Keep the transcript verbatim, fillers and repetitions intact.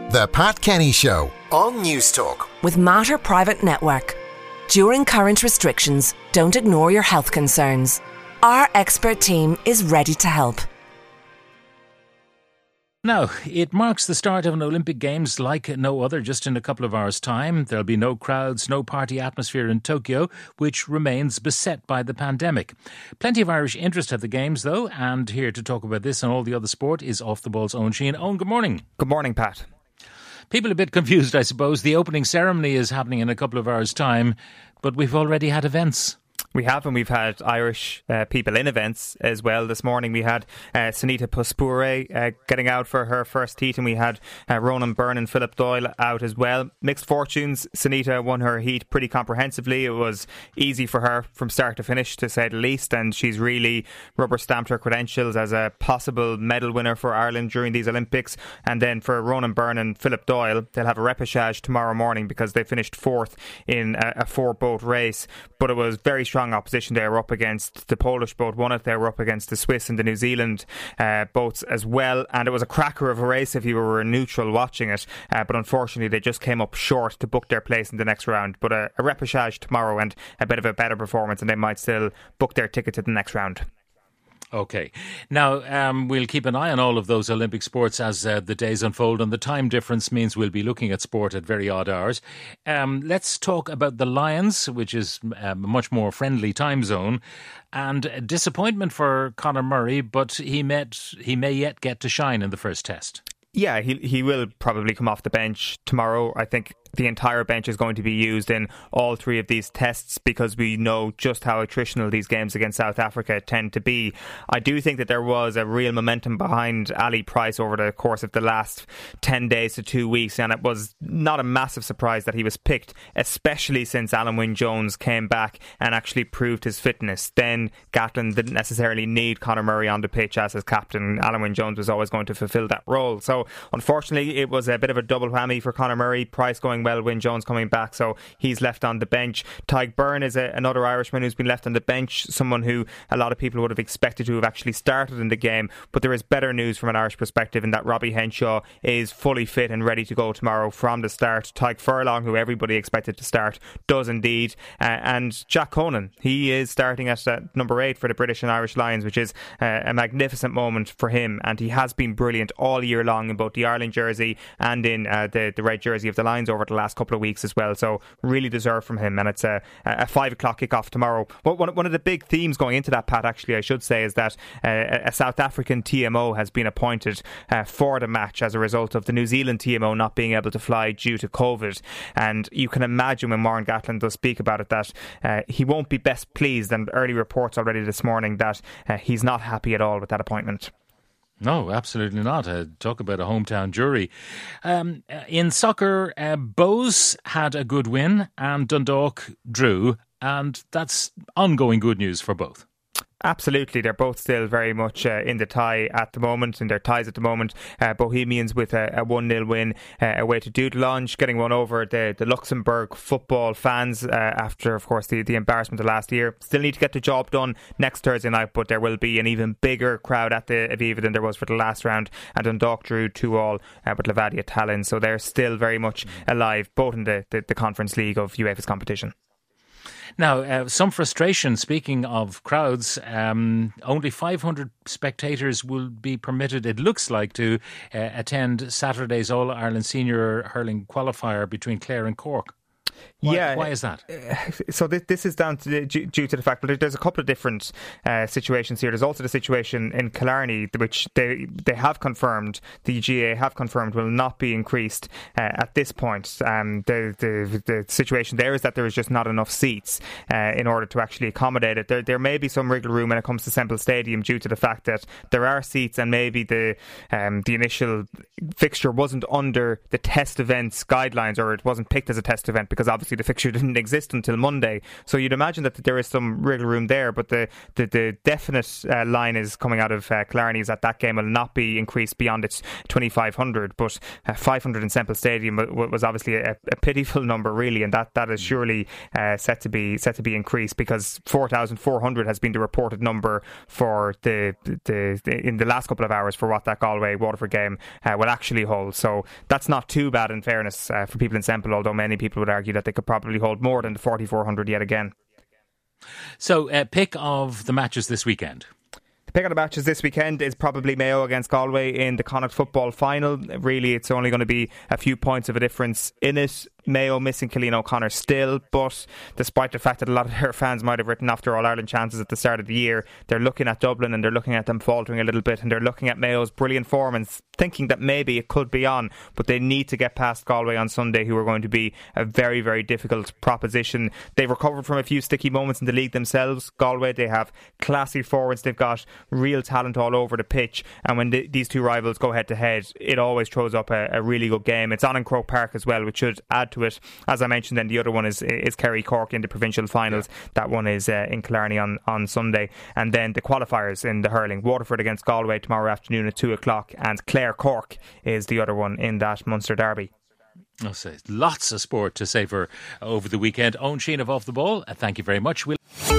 The Pat Kenny Show on News Talk. With Mater Private Network. During current restrictions, don't ignore your health concerns. Our expert team is ready to help. Now, it marks the start of an Olympic Games like no other just in a couple of hours' time. There'll be no crowds, no party atmosphere in Tokyo, which remains beset by the pandemic. Plenty of Irish interest at the Games, though, and here to talk about this and all the other sport is Off the Ball's Owen Sheehan. Owen, good morning. Good morning, Pat. People a bit confused, I suppose. The opening ceremony is happening in a couple of hours' time, but we've already had events. We have, and we've had Irish uh, people in events as well. This morning we had uh, Sanita Puspure uh, getting out for her first heat, and we had uh, Ronan Byrne and Philip Doyle out as well. Mixed fortunes. Sanita won her heat pretty comprehensively. It was easy for her from start to finish, to say the least, and she's really rubber stamped her credentials as a possible medal winner for Ireland during these Olympics. And then for Ronan Byrne and Philip Doyle, they'll have a repechage tomorrow morning because they finished fourth in a, a four-boat race. But it was very strong opposition they were up against. The Polish boat won it. They were up against the Swiss and the New Zealand uh, boats as well, and it was a cracker of a race if you were neutral watching it, uh, but unfortunately they just came up short to book their place in the next round. But a, a repechage tomorrow and a bit of a better performance, and they might still book their ticket to the next round. OK. Now, um, we'll keep an eye on all of those Olympic sports as uh, the days unfold, and the time difference means we'll be looking at sport at very odd hours. Um, let's talk about the Lions, which is a much more friendly time zone, and a disappointment for Conor Murray, but he, met, he may yet get to shine in the first test. Yeah, he he will probably come off the bench tomorrow. I think the entire bench is going to be used in all three of these tests because we know just how attritional these games against South Africa tend to be. I do think that there was a real momentum behind Ali Price over the course of the last ten days to two weeks, and it was not a massive surprise that he was picked, especially since Alan Wynne-Jones came back and actually proved his fitness. Then Gatland didn't necessarily need Conor Murray on the pitch as his captain. Alan Wynne-Jones was always going to fulfil that role. So unfortunately it was a bit of a double whammy for Conor Murray. Price going well, Wynne-Jones coming back, so he's left on the bench. Tadhg Beirne is a, another Irishman who's been left on the bench, someone who a lot of people would have expected to have actually started in the game, but there is better news from an Irish perspective in that Robbie Henshaw is fully fit and ready to go tomorrow from the start. Tadhg Furlong, who everybody expected to start, does indeed, uh, and Jack Conan, he is starting at uh, number eight for the British and Irish Lions, which is uh, a magnificent moment for him, and he has been brilliant all year long in both the Ireland jersey and in uh, the, the red jersey of the Lions over the last couple of weeks as well, so really deserved from him. And it's a, a five o'clock kickoff tomorrow. But one, one of the big themes going into that, Pat, actually I should say, is that uh, a South African T M O has been appointed uh, for the match as a result of the New Zealand T M O not being able to fly due to COVID. And you can imagine when Warren Gatland does speak about it that uh, he won't be best pleased, and early reports already this morning that uh, he's not happy at all with that appointment. No, absolutely not. Uh, talk about a hometown jury. Um, in soccer, uh, Bohs had a good win and Dundalk drew, and that's ongoing good news for both. Absolutely, they're both still very much uh, in the tie at the moment, in their ties at the moment. Uh, Bohemians with a, a one nil win uh, away to Dudelange, getting one over the, the Luxembourg football fans uh, after, of course, the, the embarrassment of last year. Still need to get the job done next Thursday night, but there will be an even bigger crowd at the Aviva than there was for the last round, and Dundalk drew two all uh, with Levadia Tallinn, so they're still very much alive, both in the, the, the Conference League of UEFA's competition. Now, uh, some frustration, speaking of crowds, um, only five hundred spectators will be permitted, it looks like, to uh, attend Saturday's All-Ireland Senior Hurling Qualifier between Clare and Cork. Why, yeah, why is that? So this, this is down to the, due to the fact that there's a couple of different uh, situations here. There's also the situation in Killarney, which they they have confirmed, the G A A have confirmed will not be increased uh, at this point. Um, the, the the situation there is that there is just not enough seats uh, in order to actually accommodate it. There there may be some wriggle room when it comes to Semple Stadium due to the fact that there are seats, and maybe the um, the initial fixture wasn't under the test events guidelines, or it wasn't picked as a test event because obviously the fixture didn't exist until Monday. So you'd imagine that there is some wriggle room there, but the, the, the definite uh, line is coming out of uh, Killarney is that that game will not be increased beyond its twenty-five hundred, but uh, five hundred in Semple Stadium was obviously a, a pitiful number, really, and that, that is surely uh, set to be set to be increased, because four thousand four hundred has been the reported number for the, the, the in the last couple of hours for what that Galway Waterford game uh, will actually hold. So that's not too bad, in fairness, uh, for people in Semple, although many people would argue that they could probably hold more than the forty-four hundred yet again. So, uh, pick of the matches this weekend. The pick of the matches this weekend is probably Mayo against Galway in the Connacht football final. Really, it's only going to be a few points of a difference in it. Mayo missing Cillian O'Connor still, but despite the fact that a lot of their fans might have written off their All-Ireland chances at the start of the year, they're looking at Dublin and they're looking at them faltering a little bit, and they're looking at Mayo's brilliant form and thinking that maybe it could be on, but they need to get past Galway on Sunday, who are going to be a very, very difficult proposition. They've recovered from a few sticky moments in the league themselves. Galway, they have classy forwards, they've got real talent all over the pitch, and when the, these two rivals go head to head, it always throws up a, a really good game. It's on in Croke Park as well, which should add to it. As I mentioned, then the other one is is Kerry Cork in the provincial finals. Yeah. That one is uh, in Killarney on, on Sunday. And then the qualifiers in the hurling, Waterford against Galway tomorrow afternoon at two o'clock, and Clare Cork is the other one in that Munster derby. I'll say lots of sport to savour over the weekend. Owen Sheen of Off the Ball, thank you very much. We'll